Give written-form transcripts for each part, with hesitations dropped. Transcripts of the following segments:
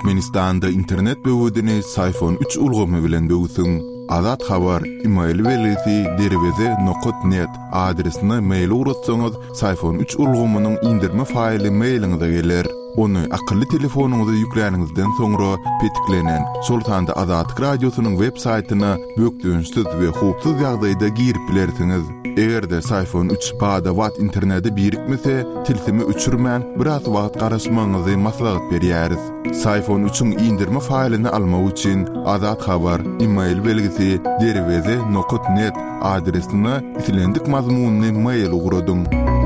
Türkmenistan'da internet böwüdini Sayfon 3 ulgamy bilen böwsüň. Azat habar email belgisi derweze.net adresine mail uğratsanız Sayfon 3 ulgamynyň indirme faýly mailiňize geler. Onu akıllı telefonunuza yükläningizden soňra petiklenen Sultanda Azatlyk Radiosynyň web saýtyna bökdüňsiz we hupsuz ýagdaýda girip bilersiňiz. Egerde Sayfon 3 bada wat interneti birikmese, tilsimi uçurman biraz wagt garaşmaňyzy maslahat berýäris. Sayfon 3'ün indirme faýlyny almak üçin Azat habar email belgisi derweze.net adresine itilendik mazmunly mail uğradyň.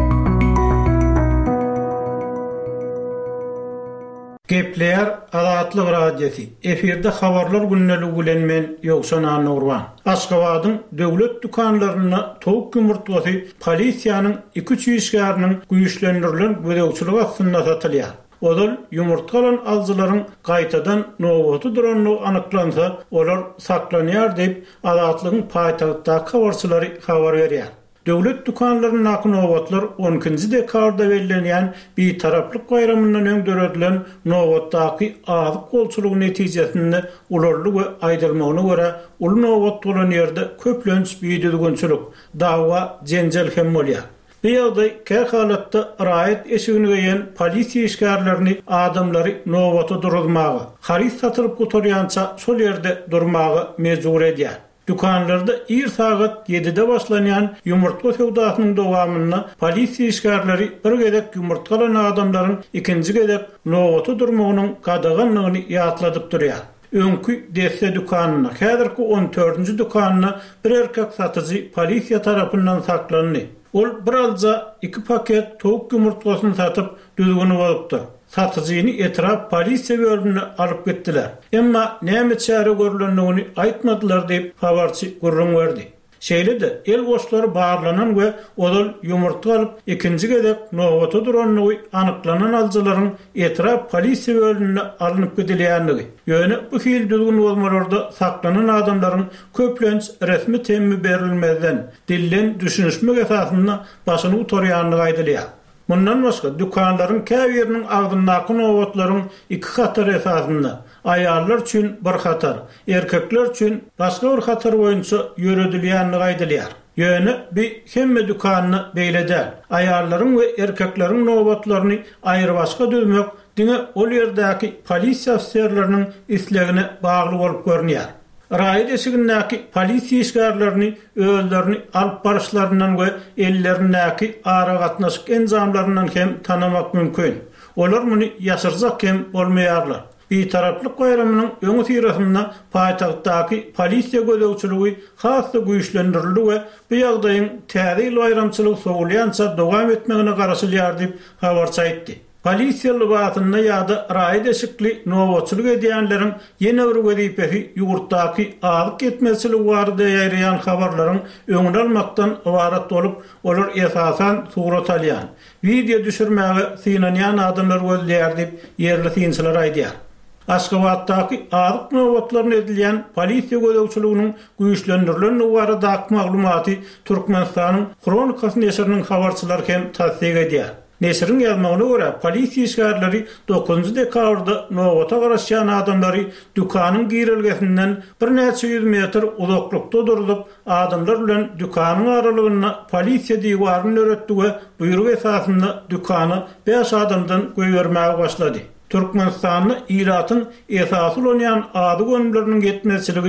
Gepler Azatlyk Radiosu. Eferde habarlar günneligi bilen men Ýogşan Nurwan. Aşgabatyň döwlet dukanlaryna towuk ýumurtlasy polisiýanyň 2-3 işgäriniň güýçlendirilen gödäwçiligi aslynda satylýar. Odal ýumurtgalan aljylaryň gaýtadan nowaty duranlygy anyklansa, olar saklanýar diýip Azatlygyň paýtagtdaky habarçylary habar berýär. Döwlet dukanlarynyň nowatlar 12-nji dekabrda bellenýän bir taraplyk bayramyndan öňdöredilen nowatdaky azyk golçulugy netijesinde ularly we aýdylmagyna görä ulu nowat bolan ýerde köplenç bir düzgünçilik, dawa, jenjal hem bolýar. Bu ýagdaý käy halatda raýat eşigini geýen polisiýa işgärlerini adamlary nowata durulmagy, haris satyryp gotarýança şol ýerde durmagy mejbur edýär. Dukanlarda 1 saat 7'de başlanýan ýumurtga sewdasynyň dowamyna polisiýa işgärleri bir gedek ýumurtgalan adamlaryň ikinji gedek nowata durmagynyň gadaganlygyny ýatladyp durýar. Öňkü desse dukanyna, häzirki 14-nji dukanyna bir erkek satyjy polisiýa tarapyndan saklandy. Ol bir alja 2 paket towuk ýumurtgasyny satyp düzgünü bolupdy. Satyjyny etrap polisiýa bölümine alyp gitdiler. Emma näme çäre görülendigini aýtmadylar diýip habarçy gurrun berdi. Şeýle-de el goşlary barlanan we odal ýumurtga alyp ikinji gedek nowata duranlygy anyklanan aljylaryň etrap polisiýa bölümine alynyp gidilýändigi. Ýöne bu hil düzgün bolmalarda saklanan adamlaryň köplenç resmi temmi berilmeden dillen düşünüşmek esasynda başyny utarýanlygy aýdylýar. Bundan başga dukanlaryň käbiriniň agdyndaky nowatlaryň 2 hatar esasynda aýallar üçin bir hatar, erkekler üçin başga bir hatar boýunça ýöredilýänligi aýdylýar. Ýöne bir hemme dukanyny beýleder. Aýallaryň we erkekleriň nowatlaryny aýry başga düzmek diňe ol ýerdäki polisiýa ofserleriniň islegine bagly bolup görnýär. Raýat eşigindäki polisiýa işgärlerini özlerini alyp barışlaryndan we ellerindäki ara gatnaşyk enjamlaryndan hem tanamak mümkin. Olar muny ýaşyrjak hem bolmaýarlar. Bir taraplyk bayramynyň öňü tirasynda paýtagtdaky polisiýa gödäwçiligi hasda güýçlendirildi we bu ýagdaýyň täze aýramçylyk sowulýança dowam etmegine garaşylýar diýip habarçy aýtdy. Polisiýa libasyna ýa-da raýat eşikli nowatçylyk edýänleriň ýene bir wezipesi ýurtdaky azyk etmezçilik barada ýaýraýan habarlaryň öňüne almakdan ibarat bolup, olar esasan surat alýan, video düşürmäge synanýan adamlar gözleýär diýip ýerli synçylar aýdýar. Aşgabatdaky azyk nowatlaryny edilýän polisiýa gödäwçiliginiň güýçlendirilen barada maglumaty Türkmenistanyň Kronikasy neşriniň habarçylary hem tasdik edýär. Neşrin ýazmagyna görä, polisiýa işgärleri 9-njy dekabrda nowata garaşýan adamlary dukanyň girilgesinden bir näçe 100 metr uzaklykda durup, adamlar bilen dukanyň aralygyna polisiýa diýwaryny öretdi we buyruk esasynda dukany 5 adamdan göýbermäge başlady. Türkmenistanyň iratyň esasy bolan ady gönümleriniň yetmezçiligi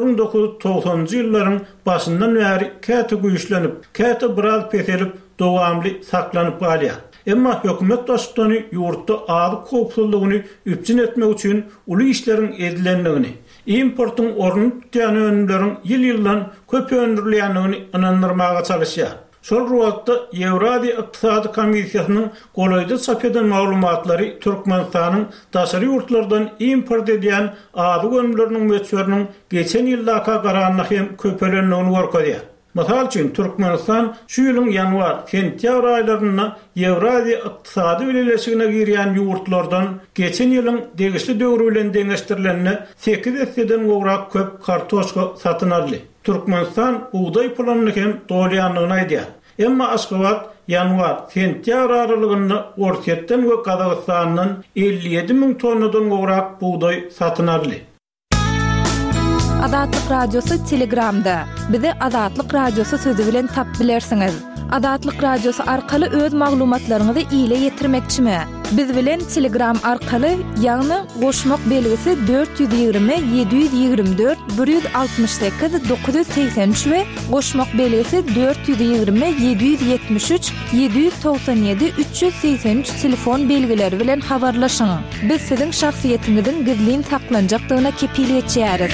1990-njy ýyllaryň başyndan bäri käte güýçlenip, käte biraz peselip, dowamly saklanyp galýar. Emma hökümet başçylygy ýurtda azyk howpsuzlygyny üpçün etmek üçin uly işleriň edilendigini, importyň ornuny tutýan önümleriň ýyl-ýyldan köp öndürilýändigini anandyrmaga çalışýar. Şol wagtda Ýewrasiýa Ykdysady Komissiýasynyň golaýda çap eden maglumatlary Türkmenistanyň daşary ýurtlardan import edýän azyk önümleriniň möçberiniň geçen ýyldaky garanyny hem köpelendigini görkezýär. Masal üçin Türkmenistan şu ýylyň ýanwar-sentyabr aýlaryna Ýewrasiýa ykdysady birleşigine girýän ýurtlardan geçen ýylyň degişli döwri bilen deňeşdirilenine 8 eseden gowrak köp kartoşka satyn aldy. Türkmenistan buğday planını hem doğrayanlığına aýdýar. Emma Aşgabat yanvar sentyabr aralygyny Orsetden we Kazakstandan 57.000 tonnadan gorak buğday satyn aldy. Adatlyk radiosu Telegramda. Bizi Adatlyk radiosu sözü bilen tap bilersiňiz. Adatlyk radiosu arkaly öz maglumatlaryňyzy ýyle ýetirmekçimi? Biz bilen Telegram arkaly ýagny goşmak belgisi 420 724 168 983 we goşmak belgisi 420 773 797 383 telefon belgileri bilen habarlaşyň. Biz siziň şahsiýetiňiziň gizlin saklanjakdygyna kepil etýäris.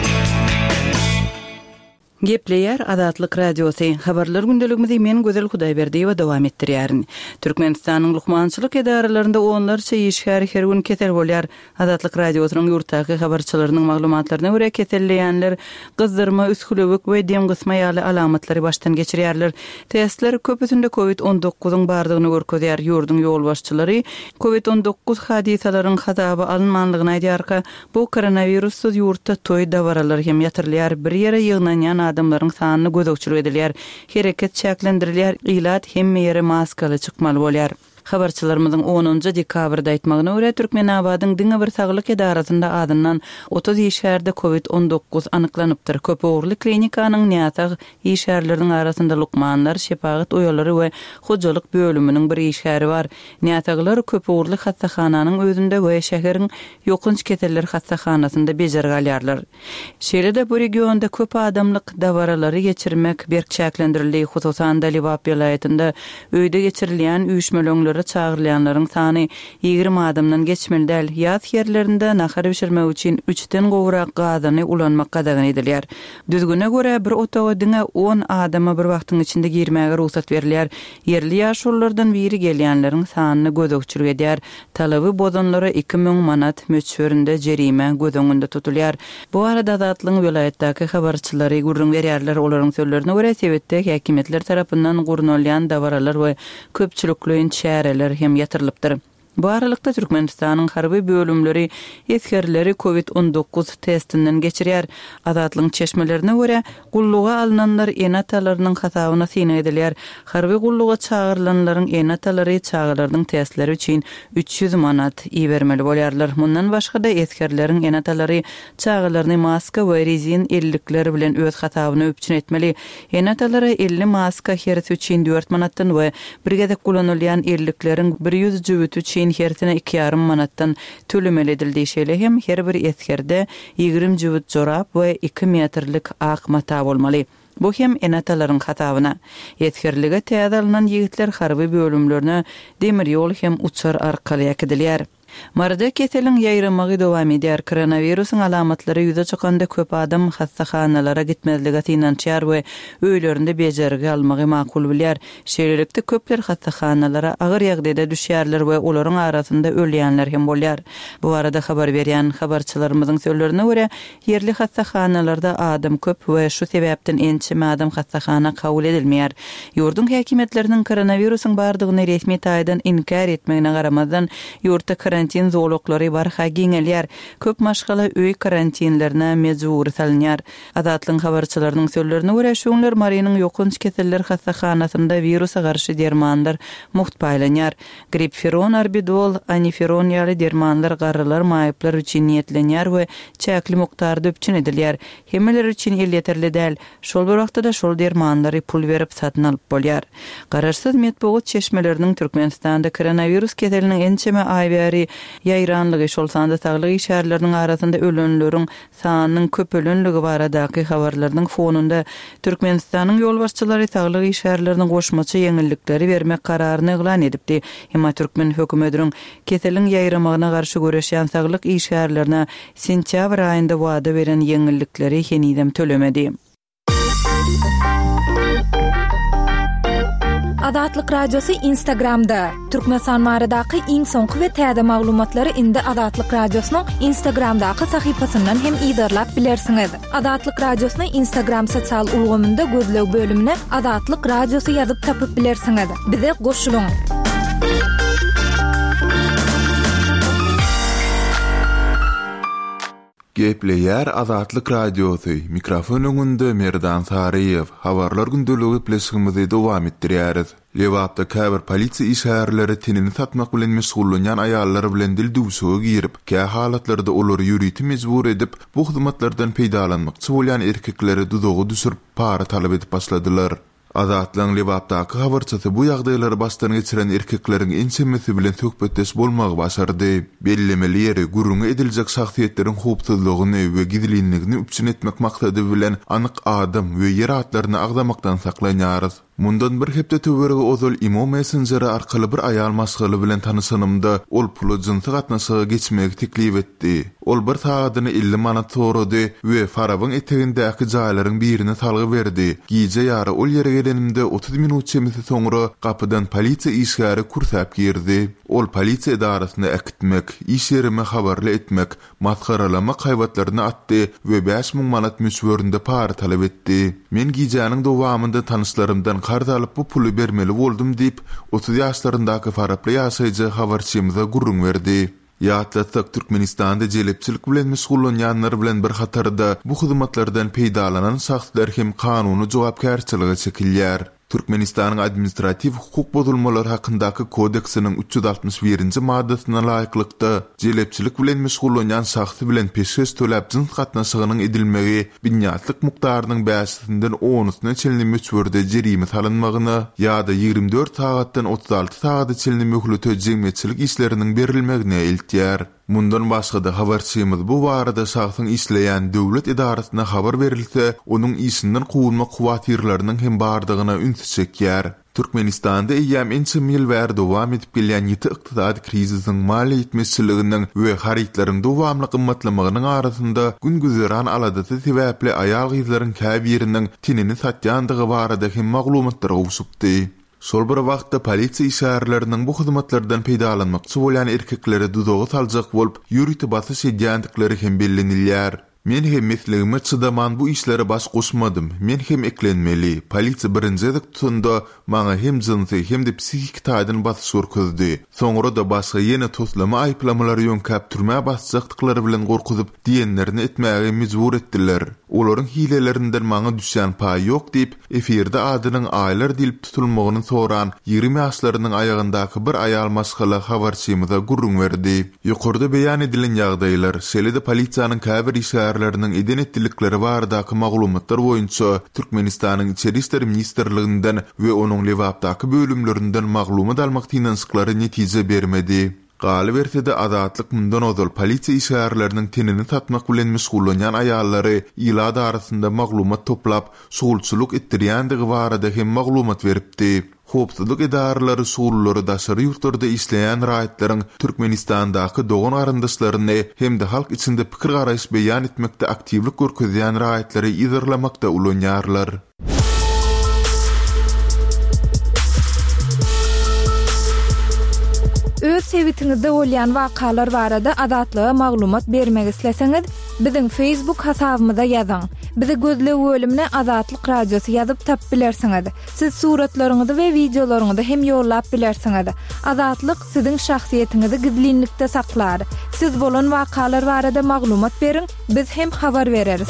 Gepleyer Adatlyk radiosu habarlar gündeligimizi men Gözel Hudaýberdiýewa dowam etdirýärin. Türkmenistanyň lukmançylyk edarlarynda onlarça işgär her gün ketel bolýar. Adatlyk radiosynyň ýurtdaky habarçylarynyň maglumatlaryna görä ketelleýänler gyzdyrma, üskülewik we dem gysma ýaly alamatlary başdan geçirýärler. Testler köpüsinde COVID-19-yň bardygyny görkezýär. Ýurdun ýol başçylary COVID-19 hadisalaryň hazaby alınmanlygyna aýdýarka, bu koronawirussuz ýurtda toý dawaralar hem ýatyrylýar. Bir ýere ýygnanýan adamlaryň sanyny gözükçülük edilýär. Hereket çäklendirilýär, ilat hemme ýere maskaly çykmaly bolýar. Habarçylarymyzyň 10 dekabrda aýtmagyna görä Türkmenabadyň diňe bir saglyk edarasynda adynan 30 işgärde COVID-19 anyklanypdyr. Köpöwürli klinikanyň näzak işgärleriniň arasynda Lukmanlar, Şepagat oýalary we hojalyk bölüminiň bir işgäri bar. Näzaklar Köpöwürli hastahananyň özünde we şäheriň ýokynç keteller hastahanasynda bejergalýarlar. Şeýle bu regionda köp adamlyk dawaralary geçirmek berk çäklendirildi. Hususan Dalibap vilayetinde öýde geçirilýän üýüşmelöňler çağırlayanların sany 20 adamdan geçmeli däl. Ýaz ýerlerinde nahar bişirmek üçin 3den gowrak gazany ulanmak gadagyn edilýär. Düzgüne görä bir otaga diňe 10 adama bir wagtyň içinde girmäge ruhsat berilýär. Yerli ýaşurlardan biri gelýänleriň sanyny gözükçülük edýär. Talaby bozanlara 2000 manat möçberinde jerime gözüňünde tutulýar. Bu arada Adatlyň vilayetdäki habarçylary gurrun berýärler. Olaryň sözlerine görä sebetde häkimetler tarapyndan gurnalýan dawaralar we köpçüliklüň hem yatırılıptır. Bu aralykda Türkmenistanyň harby bölümleri eskerleri COVID-19 testinden geçirýär. Adatlyň çeşmelerine görä gulluga alynanlar enatalarynyň hasabyna syna edilýär. Harby gulluga çağırlanlaryň enatalary çağırlaryň testleri üçin 300 manat iýermeli bolýarlar. Mundan başga-da eskerleriň enatalary çağırlaryny maska we rezin ellikler bilen öz hasabyna öpçün etmeli. Enatalary 50 maska herisi üçin 4 manatdan we birgede kullanylýan ellikleriň 100 jübüt üçin hertine 2,5 manattan tölemeli edildi. Şeýle hem her bir eskerde 20 jübüt jorap we 2 metrlik ak mata bolmaly. Bu hem enatalaryň hasabyna. Yetkerlige täze alynan ýigitler harby bölümlerine demir ýol hem uçar arkaly ýakdylýar. Marada keteliň ýaýramagy dowam edýär. Koronawirusyň alamatlary ýüze çykanda köp adam hastahanalara gitmezligi synançýar we öýlerinde bejerge almagy makul bilýär. Şeýlelikde köpler hastahanalara agyr ýagdaýda düşýärler we olaryň arasynda ölýänler hem bolýar. Bu arada habar berýän habarçylarymyzyň sözlerine görä ýerli hastahanalarda adam köp we şu sebäpden ençime adam hastahana kabul edilmeýär. Ýurdun häkimetleriniň koronawirusyň bardygyny resmi taýdan inkar etmegine garamazdan ýurtda karantin zowlaklary barha giňelýär. Köp maşgala öý karantinlerine mejbur salynýar. Adatlyň habarçylarynyň sözlerine görä şoňlar marynyň ýokynç keseller hastahanasynda virusa garşy dermanlar muhtpaýlanýar. Gripferon, arbidol, aniferon ýaly dermanlar garrylar, maýyplar üçin niýetlenýär we çäkli mukdarda öpçün edilýär. Hemmeler üçin ýeterli däl. Şol bir wagtda şol dermanlary pul berip satyn alyp bolýar. Garaşsyz medeniýet çeşmeleriniň Türkmenistanda koronavirus keseliniň ençeme aýbary ýaýranlygy şol sanda saglyk işgärleriniň arasynda ölenleriň sanynyň köpölünligi baradaky habarlaryň fonunda Türkmenistanyň ýol başçylary saglyk işgärleriniň goşmaçy ýeňillikleri bermek kararyny eglan edipdi. Hem Türkmen hökümetiniň keseliň ýaýramagyna garşy göreşýän saglyk işgärlerine sentyabr aýynda wada beren ýeňillikleri henidem tölemedi. Adatlyk radiosu Instagramda. Türkmenistan maradaky iň soňky we täze maglumatlary indi Adatlyk radiosynyň Instagramdaky sahypasyndan hem ýydarlap bilersiňiz. Adatlyk radiosyny Instagram sosial ulgamynda gözleg bölümine Adatlyk radiosu ýazyp tapyp bilersiňiz. Bize goşulyň. Gepleýär Azatlyk Radiosu. Mikrofon öňünde Merdan Sarayew. Habarlar gündöligi pleşigimizi dowam etdirýäris. Lewapda käbir polisiýa işgärleri tinini satmak bilen meşgullanýan aýallar bilen dil duşugy girip, kä halatlarda olary ýürüti mezbur edip, bu hyzmatlardan peýdalanmakçy bolýan erkekleri dudogy düşürüp para talap edip başladylar. Azatlyň Lewapdaky habarçysy bu ýagdaýlary başdan geçiren erkekleriň ençemesi bilen söhbetdeş bolmagy başardy. Bellemeli ýere gurrunga ediljek şahsiýetleriň howpsuzlygyny we gizlinligini üpçün etmek maksady bilen anyk adam we ýer atlaryny agdamakdan saklanýarys. Mundan bir hepde töwerege ozal Imo Messenger arkaly bir aýal maşgaly bilen tanışanymda ol pulu jynty gatnaşyga geçmek teklip etdi. Ol bir saatyny 50 manat sorady we farabyň etegindäki jaýlaryň birine salgy berdi. Gize ýary ol ýere gelenimde 30 minut çemisi soňra kapydan polisiýa işgäri kursap girdi. Ol polisiýa idarasyna äkitmek, iş ýerime habarly etmek, maskaralamak haýwatlaryny atdy we 5000 manat müswöründe para talap etdi. Men gijanyň dowamynda tanışlarymdan qarz alyp bu pulu bermeli boldum diýip 30 ýaşlaryndaky faraply ýaşaýjy habarçymyza gurrun berdi. Ýatlatsak Türkmenistanda jelepçilik bilen meşgullanýanlar bilen bir hatarda bu hyzmatlardan peýdalanan şahslar hem kanuny jogapkärçiligi çekilýär. Türkmenistanyň administrativ hukuk bozulmalary hakyndaky kodeksiniň 361-nji maddasyna laýyklykda jelepçilik bilen meşgullanýan şahsy bilen peşkeş töläp jins gatnaşygynyň edilmegi binýatlyk mukdarynyň 5-sinden 10-syna çelinip müswörde jerime salynmagyny ýa-da 24 sagatdan 36 sagata çelinip möhlet jemgyýetçilik işleriniň berilmegine eltýär. Mundan başga habarçymyz bu barada şahsyň işleýän döwlet idarasyna habar berilse, onuň işinden gowulma kuwatyrlarynyň hem bardygyna üns çekýär. Türkmenistanda eýäm ençem ýyl bäri dowam edip gelýän ýeti ykdysady krizisiň maliýet meselelerini we harytlaryň dowamly gymmatlamagynyň arasynda gün-güzeran aladaty sebäpli aýal gyzlaryň käbiriniň tinini satýandygy barada hem maglumatlar gowşupdy. Şol bir wagtda polisiýa işgärleriniň bu hyzmatlardan peýdalanmakçy bolýan erkekleri dudogy saljak bolup, ýürüti basyş edýändikleri hem bellenilýär. Men hem meslegime çıdaman bu işlere baş koşmadım. Men hem eklenmeli. Polisiýa birinjilik tutunda maňa hem jinsy hem de psihik taýdan basyş görkezdi. Soňra da başga ýene toslama aýplamalary ýönkäp türmä basjakdyklary bilen gorkuzyp diýenlerini etmäge mejbur etdiler. Olaryň hilelerinden maňa düşýän paý ýok diýip efirde adynyň aýlar dilip tutulmagyny soran 20 ýaşlarynyň aýagyndaky bir aýal maşgala habarçymyza gurrun berdi. Ýokurda beýan edilen ýagdaýlar şeýle-de polisiýanyň käbir işgärleriniň eden etdilikleri baradaky maglumatlar boýunça Türkmenistanyň Içeri işler ministrliginden we onuň Lewapdaky bölümlerinden maglumat almak tinançyklary netije bermedi. Galy bersede azatlyk mundan ozal polisiýa işgärleriniň tinini satmak bilen meşgullanýan aýallary ýylada arasynda maglumat toplap, şugulçylyk etdirýändigi barada hem maglumat beripdi. Howpsuzlyk idaralary şugulları daşary ýurtlarda işleýän raýatlaryň Türkmenistandaky dogan arandaşlaryny hem de halk içinde pikir garaýyş beýan etmekde aktivlik görkezýän raýatlary ýygyrlamakda ulanýarlar. Öz sebitiňizde bolýan wakalar barada azatlyga maglumat bermek isleseňiz, biziň Facebook hasabymyza ýazyň. Bizi gözlep bölümine Azatlyk Radiosu ýazyp tap bilersiňiz. Siz suratlaryňyzy we videolaryňyzy hem ýollap bilersiňiz. Azatlyk siziň şahsiýetiniňizi gizlinlikde saklar. Siz bolan wakalar barada maglumat beriň, biz hem habar bereriz.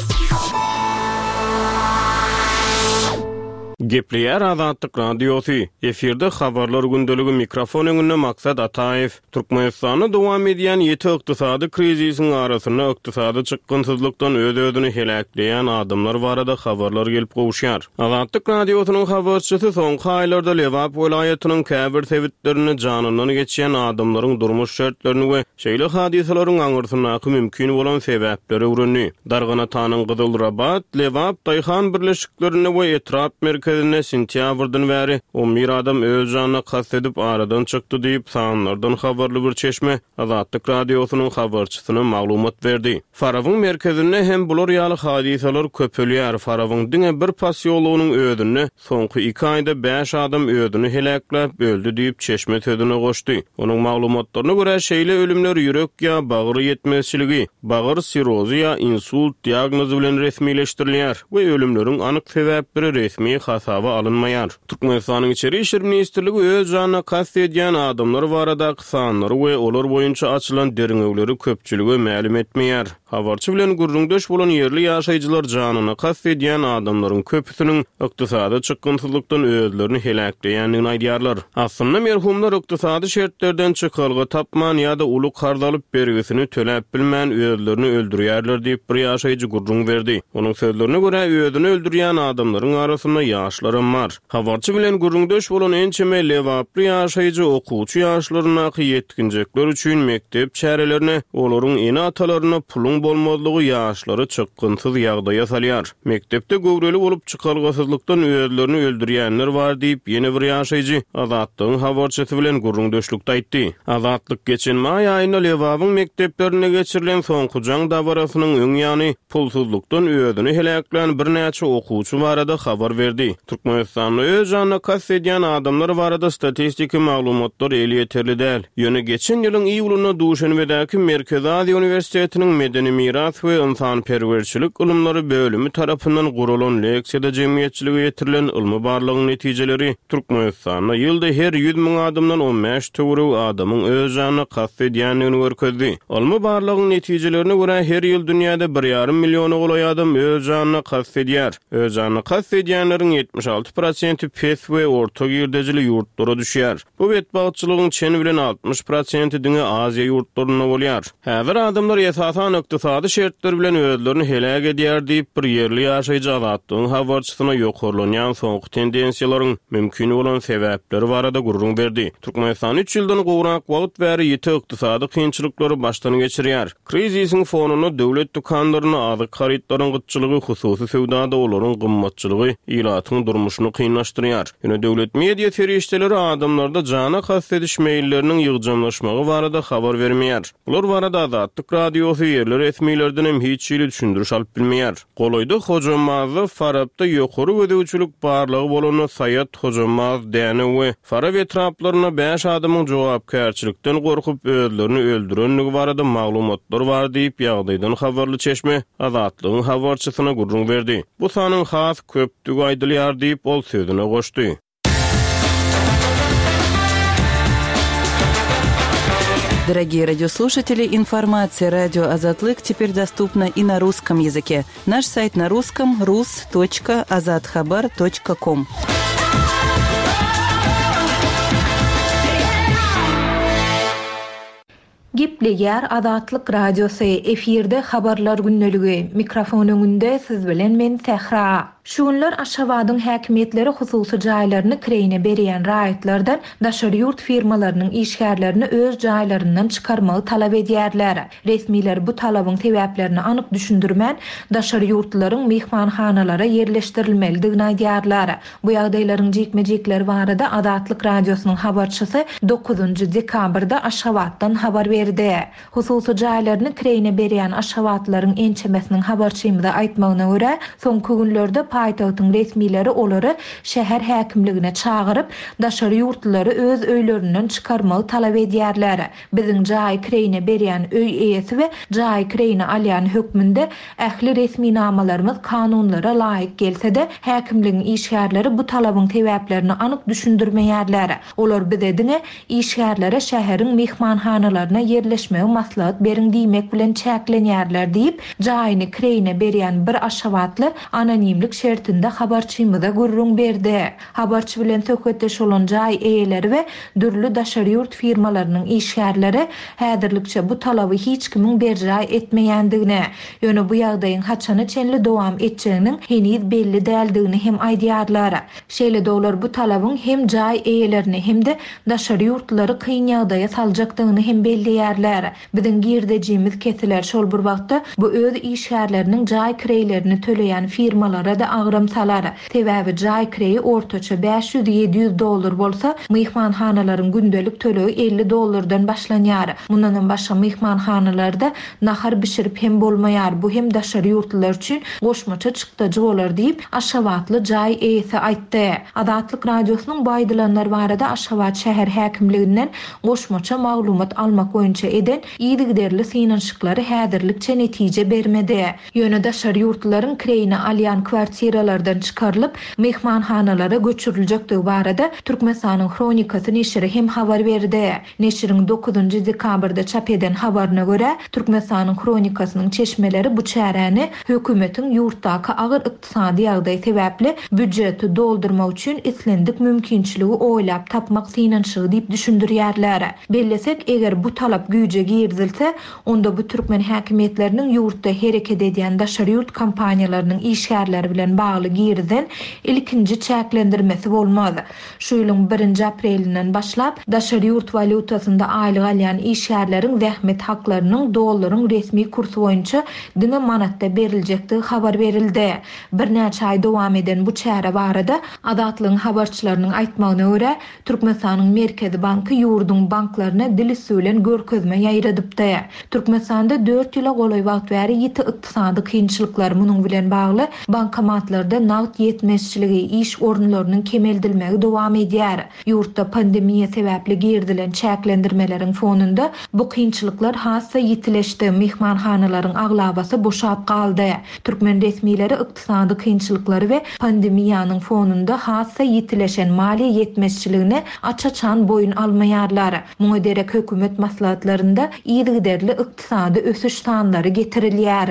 Gepleýär Azatlyk Radiosu. Efirde habarlar gündöligi mikrofon öňünde Maksat Ataew. Türkmenistanyň dowam edýän ýeti ykdysady krizisiň arasyna ykdysady çykgynsyzlykdan öz-özüni helakleýän adamlar barada habarlar gelip gowşýar. Azatlyk Radiosynyň habarçysy soňky aýlarda Lewap welaýatynyň käbir sebitlerini janyndan geçýän adamlaryň durmuş şertlerini we şeýle hadiselerin aňyrsynaky mümkin bolan sebäpleri öwrenýär. Dargana tanyň Gyzylrabat, Lewap Daýhan birleşiklerini we etrap merkezine sentýabrdan bäri 11 adam öz janyna kast edip aradan çykdy diýip sanlardan habarly bir çeşme Azatlyk Radiosynyň habarçysyna maglumat berdi. Farawyň merkezine hem bular ýaly hadiseler köpelýär. Farawyň diňe bir pasiýolugynyň ödünni soňky 2 aýda 5 adam ödünni helakläp öldü diýip çeşme södüne goşdy. Onuň maglumatlaryna görä şeýle ölümler ýürek ýa bagyr ýetmezçiligi, bagyr sirozy ýa insult diagnozy bilen resmileşdirilýär we ölümleriň anyk sebäpleri resmi hasaba alınmaýar. Türkmenistanyň Içeri işler ministrligi öz janyna kast edýän adamlar barada sanlary we olar boýunça açylan deriňewleri köpçüligi ma'lum etmeýär. Habarçy bilen gurrundaş bolan yerli ýaşaýjylar janyny kast edýän adamlaryň köpüsiniň ykdysady çykgynsyzlykdan özlerini helakleýändigini aýdýarlar. Aslynda merhumlar ykdysady şertlerden çykalgy tapman ýa-da uly kardalyp bergisini töläp bilmän özlerini öldürýärler diýip bir ýaşaýjy gurrun berdi. Onuň sözlerine görä özüni öldürýän adamlaryň arasynda ýaşlarym bar. Habarçy bilen gurrundaş bolan ençeme lewaply ýaşaýjy okuwçy ýaşlaryna yetkinjekler üçin mektep çärelerini, olaryň eni atalaryna puluň bolmazlygy ýaşlary çykgynsyz ýagdaýa salýar. Mektepde göwreli bolup çykalgysyzlykdan özlerini öldürýänler bar diýip ýene bir ýaşaýjy Azatlygyň habarçysy bilen gurrundaşlykda aýtdy. Azatlyk geçen may aýyna Lewabyň mekteplerine geçirilen soňky jaň dabarasynyň öň ýany pulsuzlukdan özüni helaklan bir näçe okuwçy barada habar berdi. Türkmenistanyň öz janyna kast edýän adamlar barada statistiki maglumatlar eli ýeterli däl. Ýöne geçen ýylyň iýuluna Duşanbedäki Merkezi Aziýa Uniwersitetiniň Medeni miras we ynsanperwerçilik ulumlary bölümi tarapyndan gurulan leksiýada jemgyýetçiligi ýetirilen ilmi barlygyň netijeleri Türkmenistanyň ýylda her 100 000 adamdan 15 töwre adamyň öz janyna kast edýändigini görkezdi. Ilmi barlygyň netijelerine görä her ýyl dünýäde 1,5 million goly adam öz janyna kast edýär. Öz janyna kast edýänleriň 76% pes we orta girdejili ýurtlara düşýär. Bu betbaatçylygyň çeni bilen 60% diňe Aziýa ýurtlaryna bolýar. Häzir adamlar esasan ykdysady şertler bilen özlerini helak edýär diýip bir yerli ýaşaýjy Azatlygyň habarçysyna ýokurlanýan soňky tendensiýalaryň mümkin bolan sebäpleri barada gurrun berdi. Türkmenistan 3 ýyldan gowrak wagt bäri ýeti ykdysady kynçylyklary başdan geçirýär. Krizisiň fonuna döwlet dukanlaryna azyk haritlaryň gytçylygy, hususy sowdada olaryň gymmatçylygy ýylatyň durmuşyny kynlaşdyrýar. Ýöne döwlet media serişdeleri adamlarda jana kast ediş meýilleriniň ýygjamlaşmagy barada habar bermeýär. Bular barada Azatlyk radiosy ýerli resmilerden hem hiç ýyly düşündiriş alyp bilmeýär. Goloýda Hojamazy Farabda ýokary gödäwçilik barlygy bolan Saýat Hojamaz däne we Farab etraplaryna 5 adamyň jogapkärçilikden gorkup özlerini öldürenligi barada maglumatlar bar diýip ýagdaýdan habarly çeşme Azatlygyň habarçysyna gurrun berdi. Bu sanyň has köpdügi aýdylýar diýip ol sözüne goşdy. Дорогие радиослушатели, информация «Радио Азатлык» теперь доступна и на русском языке. Наш сайт на русском rus.azatxabar.com. Gepleýär Azatlyk radiosy efirde habarlar günneligi. Mikrofon öňünde siz bilen men Sehra. Şu günler Aşgabatyň häkimetleri hususy jaýlaryny kireyne berýän raýatlardan daşary ýurt firmalarynyň işgärlerini öz jaýlaryndan çykarmagy talap edýärler. Resmiler bu talabyň sebäplerini anyk düşündirmän daşary ýurtlaryň mehmanhanalara yerleşdirilmelidigini aýdýarlar. Bu ýagdaýlaryň jekmejekleri barada Azatlyk radiosynyň habarçysy 9 dekabrda Aşgabatdan habar berdi. Hususy jaýlaryny kireyne berýän Aşgabatlaryň ençemesiniň habarçymyda aýtmagyna görä, soňky günlerde paýtagtyň resmileri olary şäher häkimligine çagyryp daşary ýurtlary öz öýlerinden çykarmagy talap edýärler. Biziň jaý kireyne berýän öý eýesi we jaý kireyne alýan hökmünde ähli resmi namalarymyz kanunlara laýyk gelse-de häkimligiň işgärleri bu talabyň sebäplerini anyk düşündirmeýärler. Olar bizediňe işgärlere şäheriň mehmanhanalaryna yerleşmegi maslahat beriň diýmek bilen çäklenýärler diýip jaýyny kireyne berýän bir Aşgabatly anonimlik şertinde habarçymyza gurrun berdi. Habarçy bilen söhbetdeş bolan jaý eýeleri we dürli daşary ýurt firmalarynyň işgärleri häzirlikçe bu talaby hiç kimiň berjä etmeýändigini, ýöne bu ýagdaýyň haçany çenli dowam etjeginiň heniz belli däldigini hem aýdýarlar. Şeýle dolar bu talabyň hem jaý eýelerini hem de daşary ýurtlary kyn ýagdaýa saljakdygyny hem belliýärler. Biziň girdejimiz kesiler şol bir wagtda bu öz işgärleriniň jaý kireýlerini töleýän firmalara da agram salar. Sebäbi jaý kireyi ortaça $500-700 bolsa, mehmanhanalaryň gündelik töleği $50 başlanýar. Mundan başga mehmanhanalarda nahar bişirip hem bolmaýar. Bu hem daşary ýurtlar üçin goşmaça çykdyjy bolar diýip Aşgabatly jaý eýesi aýtdy. Azatlyk radiosynyň bu aýdylanlar barada Aşgabat şäher häkimliginden goşmaça maglumat almak boýunça eden ýygyderli synanşyklary häzirlikçe netije bermedi. Ýöne daşary ýurtlaryň kireyine alýan kvartiralardan çıkarılıp mehmanhanalara göçürülecekdi barada Türkmenistan'ın Kronikası neşri hem habar verdi. Neşrin 9. dekabrda çap eden habarına göre Türkmenistan'ın Kronikasının çeşmeleri bu çäreni hökümetin yurtdaki ağır iqtisadi ýagdaý sebäpli büdjeti doldurmak üçin islendik mümkinçiligi oýlap tapmak synanşygy diýip düşündirýärler. Bellesek eger bu talap güýje girdilse, onda bu Türkmen häkimetleriniň yurtda hereket edýän daşary yurt kampaniýalarynyň işgärleri bilen bagly girden ilkinji çäklendirmesi bolmaz. Şu ýylyň 1 aprelinden başlap daşary yurt valutasynda aýlyk alýan işgärleriň zähmet haklarynyň dollaryň resmi kursu boýunça 1000 manatda beriljekdi habar berildi. Bir näçe aý dowam eden bu çäre barada Adatlyň habarçylarynyň aýtmagyna görä Türkmenistanyň Merkezi Banky ýurdun banklaryna dili söýlen görkezme ýaýradypdy. Türkmenistanda 4 ýyla golay wagt bäri ýeti iqtisady kynçylyklar munyň bilen bagly bankomatlarda nagd ýetmezçiligi iş orunlarynyň kemeldilmegi dowam edýär. Ýurtda pandemiýa sebäpli girdilen çäklendirmeleriň fonunda bu kynçylyklar hassa ýitileşdi. Mehmanhanalaryň aglabasy boşap kaldy. Türkmen resmileri iqtisady kynçylyklary we pandemiýanyň fonunda hassa ýitileşen maliýe ýetmezçiligine açaçan boyun almaýarlar. Muňa derek hökümet maslahatlarynda ýygyderli iqtisady ösüş sanlary getirilýär.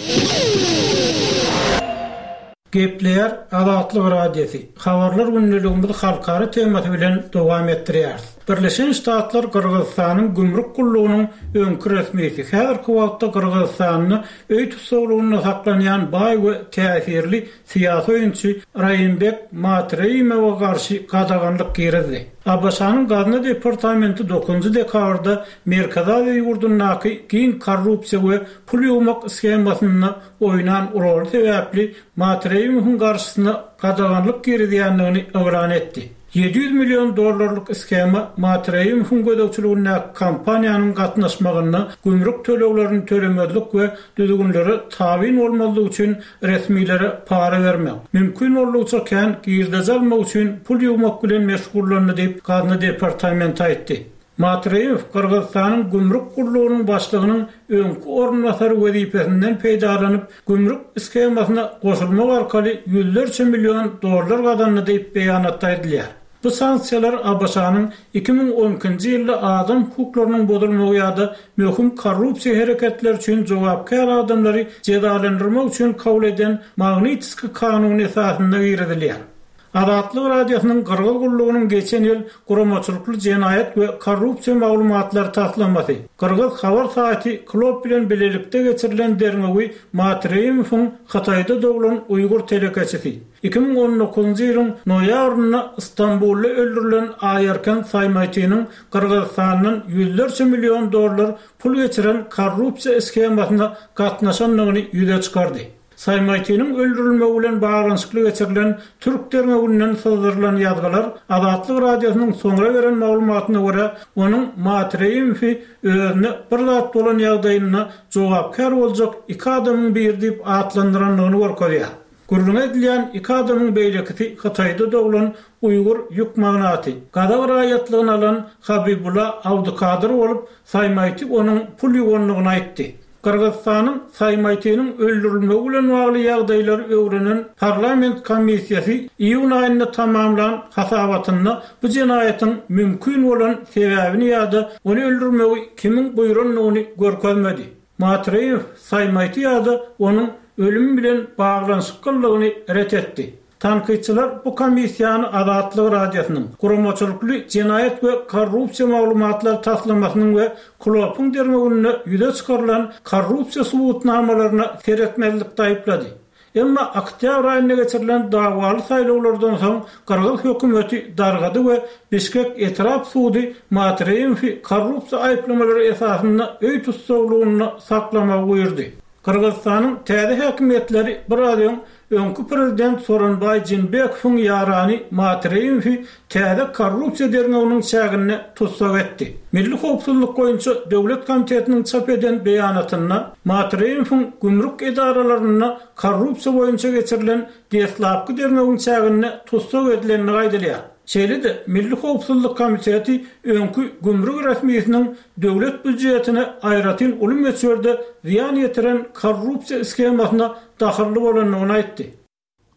Gepleýär Adatlyk radiosi. Habarlar günneligimiz halkary temasy bilen dowam etdirýär. Birleşen Ştatlar Kırgızstanyň gümrük gullugynyň öňkü resmiýeti häzirki wagtda Kırgızstanyny öýt sowlugyna saklanýan baý we täsirli syýasy öňçi Raýynbek Matreýemowa garşy gadaganlyk girdi. Abaşanyň Gazna departamenti 9 dekabrda Merkezi Aziýa ýurdundaky giň korrupsiýa we pul ýumak skemasyny oýnan rol sebäpli Matreýemowyň garşysyna gadaganlyk girdiýändigini öwran etdi. $700 milyon skema Matreýemowyň gödekçiliginde kampaniýanyň gatnaşmagyna gümrük töleglerini tölemezlik we düzgünleri tabin bolmalygy üçin resmiýlere para vermek. Mümkin bolýarsa kän girdejalmak üçin pul ýumak bilen meşgullandy diýip Gazna departamenti aýtdy. Matreýew Kırgızstanyň gümrük gullugynyň başlygynyň öňkü ornatary wezipesinden peýdalanyp gümrük skemasyna goşulmak arkaly $100 milyon gazandy diýip beýanatda edilýär. Bu sanksiýalar Abaşanyň 2012-nji ýylda adam hukuklarynyň bozulmagy ýa-da möhüm korrupsiýa hereketleri üçin jogapkar adamlary cezalandyrmak üçin kabul eden Magnitski kanuny esasynda girilýär. Adatlyk radiosynyň Kırgız gullugynyň geçen ýyl guramaçylykly jenaýat we korrupsiýa maglumatlary taslamasy. Kırgız habar saýty Klop bilen bilelikde geçirilen derneği Matreýemowyň Hataýda doglan Uýgur telekeçisi. 2019-njy ýylyň noýabrynda Istanbulda öldürilen Aýarkan Saymaýtynyň Kırgızstanyň $100 milyon pul geçiren korrupsiýa skemasyna gatnaşanlygyny ýüze çykardy. Saymaýtynyň öldürilmegi bilen baglanyşykly geçirilen Türk derneğinden sözlerilen ýazgalar Adatlyk radiosynyň soňra beren maglumatyna görä onuň Matreýemowy özüne bir zat bolan ýagdaýyna jogapkar boljak 2 adamyň bir diýip atlandyranlygyny görkezýär. Gurrun edilýän 2 adamyň beýlekisi Hataýda doglan Uýgur ýük magnaty. Gadawr aýatlygyny alan Habibullah Awdukadir bolup Saymaýty onuň pul ýuwanlygyny aýtdy. Kırgızstanyň Saymaýtynyň öldürilmegi bilen bagly ýagdaýlary öwrenen parlament komissiýasy iýun aýynda tamamlanan hasabatyny bu jenaýatyň mümkin bolan sebäbini ýa-da ony öldürmegi kimiň buýranlygyny görkezmedi. Matreýew Saymaýty ýa-da onuň ölüm bilen baglanyşyklygyny ret etdi. Tanqidçiler bu komissiýany Adatlyk radiosynyň guramaçylykly jenaýat we korrupsiýa maglumatlar taslamasynyň we Klopyň derneğine ýüze çykarylan korrupsiýa subutnamalaryna seretmezlikde aýplady. Emma oktyabr aýynda geçirilen dawaly saýlawlardan soň Kırgız hökümeti dargady we Bişkek etrap sudy Matreýemowy korrupsiýa aýplamalary esasynda öý tutsaglygyny saklamagy buyurdy. Kırgızstanyň täze häkimetleri bir adym öňkü prezident Soronbay Jeenbekowyň ýarany Matreýemowy täze korrupsiýa derneğiniň çägine tutsak etdi. Milli howpsuzlyk goýunça döwlet komitetiniň çap eden beýanatynda Matreýewowyň gümrük edaralaryna korrupsiýa boýunça geçirilen deslapky derneğiniň çägine tutsak edilenini gaýdylýar. Şeýle-de Milli Howpsuzlyk Komiteti öňkü gümrük resmiýetiniň döwlet büdjetine aýratyn uly meçherde ziýan ýetiren korrupsiýa skemasyna dahilli bolanyny aýtdy.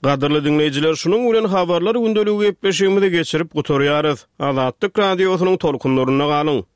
Gadyrly dinleyijiler, şunuň bilen habarlar gündöligi gepleşigimizi geçirip gutarýarys. Azatlyk radiosynyň tolkunlaryna galyň.